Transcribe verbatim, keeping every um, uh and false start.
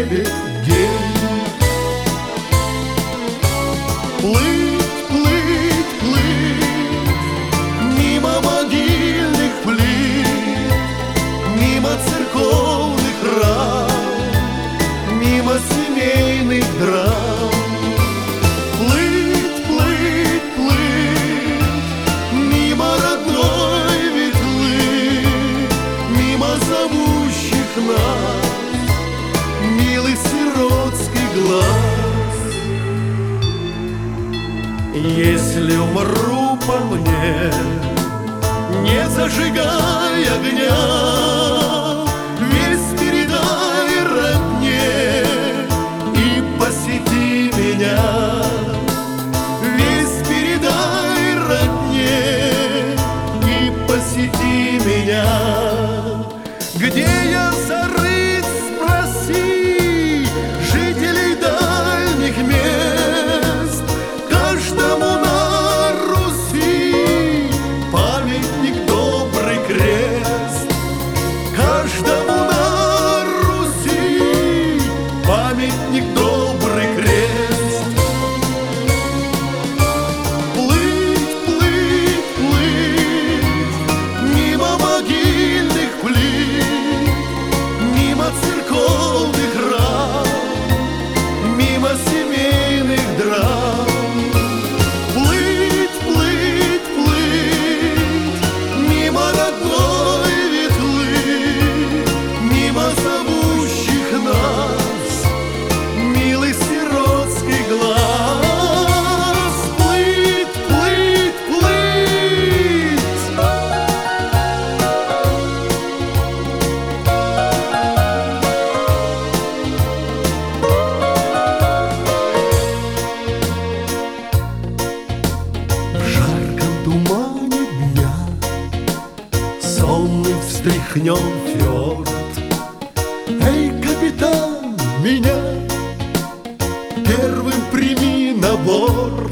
небе день. Плыть, плыть, плыть мимо могильных плит, мимо церковных рам, мимо семейных драм. Плыть, плыть, плыть мимо родной ветлы, мимо зовущих нас милый сиротский глаз. Если умру по мне, не зажигай огня, весь передай родне и посети меня. Весь передай родне и посети меня. Где я зарыт, спроси жителей дальних мест. Каждому на Руси памятник, добрый крест. Каждому на Руси памятник, добрый крест. Плыть, плыть, плыть мимо могильных плит, мимо церковных рам, мимо семейных драм. Плыть, плыть, плыть мимо родной ветлы, мимо зовущих нас милый сиротский глаз. Плыть, плыть, плыть. В жарком тумане дня сонный встряхнем фьорд. Эй, капитан, меня первым прими на борт.